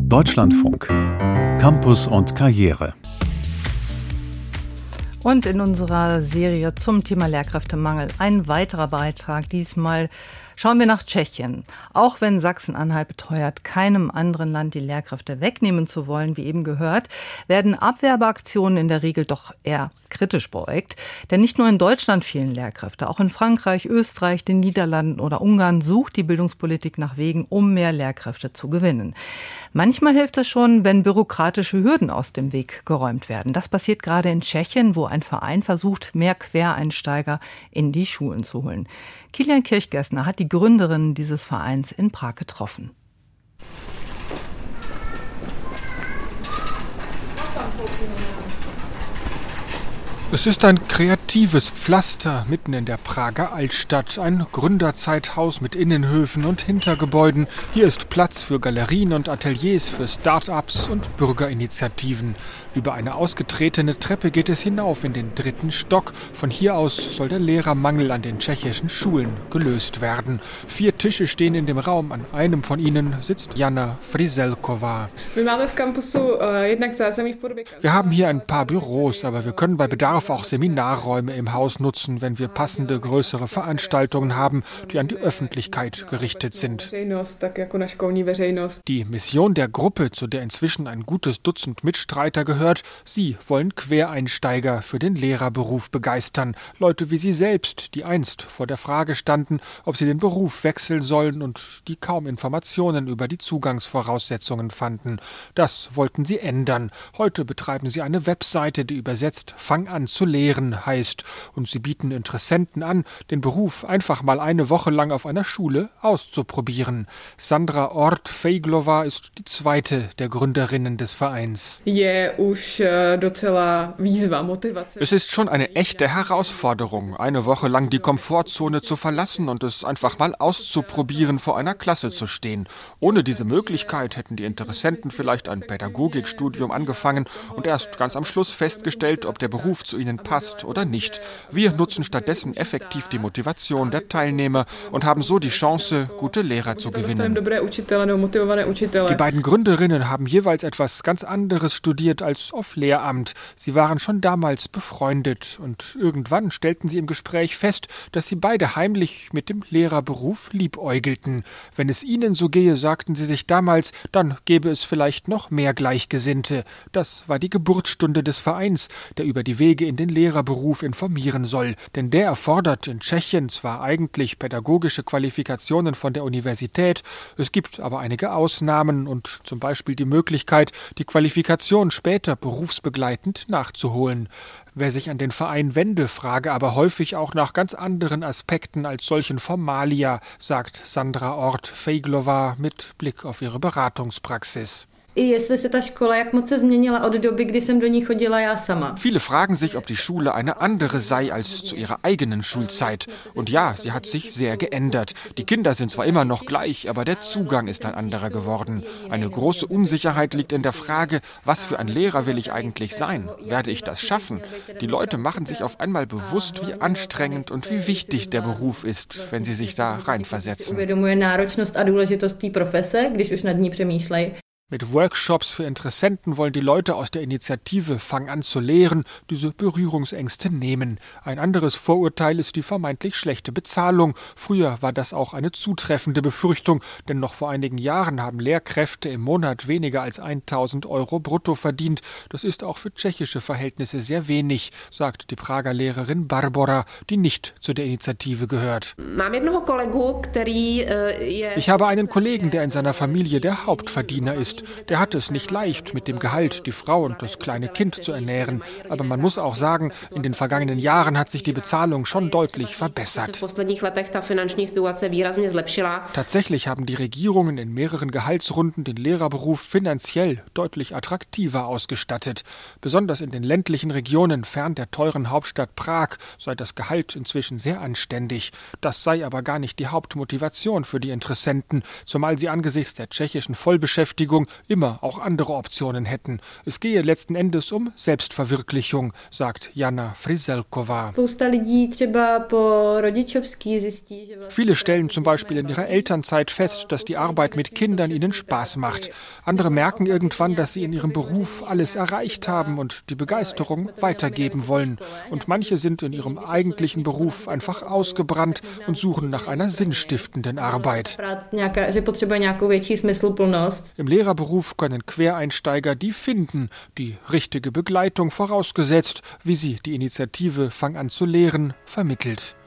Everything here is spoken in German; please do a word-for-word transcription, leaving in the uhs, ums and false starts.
Deutschlandfunk. Campus und Karriere. Und in unserer Serie zum Thema Lehrkräftemangel ein weiterer Beitrag. Diesmal schauen wir nach Tschechien. Auch wenn Sachsen-Anhalt beteuert, keinem anderen Land die Lehrkräfte wegnehmen zu wollen, wie eben gehört, werden Abwerbeaktionen in der Regel doch eher kritisch beäugt. Denn nicht nur in Deutschland fehlen Lehrkräfte. Auch in Frankreich, Österreich, den Niederlanden oder Ungarn sucht die Bildungspolitik nach Wegen, um mehr Lehrkräfte zu gewinnen. Manchmal hilft es schon, wenn bürokratische Hürden aus dem Weg geräumt werden. Das passiert gerade in Tschechien, wo ein Verein versucht, mehr Quereinsteiger in die Schulen zu holen. Kilian Kirchgessner hat die Gründerin dieses Vereins in Prag getroffen. Es ist ein kreatives Pflaster mitten in der Prager Altstadt. Ein Gründerzeithaus mit Innenhöfen und Hintergebäuden. Hier ist Platz für Galerien und Ateliers, für Start-ups und Bürgerinitiativen. Über eine ausgetretene Treppe geht es hinauf in den dritten Stock. Von hier aus soll der Lehrermangel an den tschechischen Schulen gelöst werden. Vier Tische stehen in dem Raum. An einem von ihnen sitzt Jana Friselková. Wir haben hier ein paar Büros, aber wir können bei Bedarf auch Seminarräume im Haus nutzen, wenn wir passende größere Veranstaltungen haben, die an die Öffentlichkeit gerichtet sind. Die Mission der Gruppe, zu der inzwischen ein gutes Dutzend Mitstreiter gehört, sie wollen Quereinsteiger für den Lehrerberuf begeistern. Leute wie sie selbst, die einst vor der Frage standen, ob sie den Beruf wechseln sollen und die kaum Informationen über die Zugangsvoraussetzungen fanden. Das wollten sie ändern. Heute betreiben sie eine Webseite, die übersetzt Fang an zu lehren heißt. Und sie bieten Interessenten an, den Beruf einfach mal eine Woche lang auf einer Schule auszuprobieren. Sandra Ort-Fejglová ist die zweite der Gründerinnen des Vereins. Es ist schon eine echte Herausforderung, eine Woche lang die Komfortzone zu verlassen und es einfach mal auszuprobieren, vor einer Klasse zu stehen. Ohne diese Möglichkeit hätten die Interessenten vielleicht ein Pädagogikstudium angefangen und erst ganz am Schluss festgestellt, ob der Beruf zu ihnen passt oder nicht. Wir nutzen stattdessen effektiv die Motivation der Teilnehmer und haben so die Chance, gute Lehrer zu gewinnen. Die beiden Gründerinnen haben jeweils etwas ganz anderes studiert als auf Lehramt. Sie waren schon damals befreundet und irgendwann stellten sie im Gespräch fest, dass sie beide heimlich mit dem Lehrerberuf liebäugelten. Wenn es ihnen so gehe, sagten sie sich damals, dann gäbe es vielleicht noch mehr Gleichgesinnte. Das war die Geburtsstunde des Vereins, der über die Wege in den Lehrerberuf informieren soll. Denn der erfordert in Tschechien zwar eigentlich pädagogische Qualifikationen von der Universität, es gibt aber einige Ausnahmen und zum Beispiel die Möglichkeit, die Qualifikation später berufsbegleitend nachzuholen. Wer sich an den Verein wende, frage aber häufig auch nach ganz anderen Aspekten als solchen Formalia, sagt Sandra Ort-Fejglová mit Blick auf ihre Beratungspraxis. Viele fragen sich, ob die Schule eine andere sei als zu ihrer eigenen Schulzeit. Und ja, sie hat sich sehr geändert. Die Kinder sind zwar immer noch gleich, aber der Zugang ist ein anderer geworden. Eine große Unsicherheit liegt in der Frage, was für ein Lehrer will ich eigentlich sein? Werde ich das schaffen? Die Leute machen sich auf einmal bewusst, wie anstrengend und wie wichtig der Beruf ist, wenn sie sich da reinversetzen. Mit Workshops für Interessenten wollen die Leute aus der Initiative Fang an zu lehren, diese Berührungsängste nehmen. Ein anderes Vorurteil ist die vermeintlich schlechte Bezahlung. Früher war das auch eine zutreffende Befürchtung, denn noch vor einigen Jahren haben Lehrkräfte im Monat weniger als tausend Euro brutto verdient. Das ist auch für tschechische Verhältnisse sehr wenig, sagt die Prager Lehrerin Barbora, die nicht zu der Initiative gehört. Ich habe einen Kollegen, der in seiner Familie der Hauptverdiener ist. Der hat es nicht leicht, mit dem Gehalt die Frau und das kleine Kind zu ernähren. Aber man muss auch sagen, in den vergangenen Jahren hat sich die Bezahlung schon deutlich verbessert. Tatsächlich haben die Regierungen in mehreren Gehaltsrunden den Lehrerberuf finanziell deutlich attraktiver ausgestattet. Besonders in den ländlichen Regionen fern der teuren Hauptstadt Prag sei das Gehalt inzwischen sehr anständig. Das sei aber gar nicht die Hauptmotivation für die Interessenten, zumal sie angesichts der tschechischen Vollbeschäftigung Ausbildung immer auch andere Optionen hätten. Es gehe letzten Endes um Selbstverwirklichung, sagt Jana Friselkova. Viele stellen zum Beispiel in ihrer Elternzeit fest, dass die Arbeit mit Kindern ihnen Spaß macht. Andere merken irgendwann, dass sie in ihrem Beruf alles erreicht haben und die Begeisterung weitergeben wollen. Und manche sind in ihrem eigentlichen Beruf einfach ausgebrannt und suchen nach einer sinnstiftenden Arbeit. Im Lehrerberuf können Quereinsteiger die finden, die richtige Begleitung vorausgesetzt, wie sie die Initiative Fang an zu lehren vermittelt.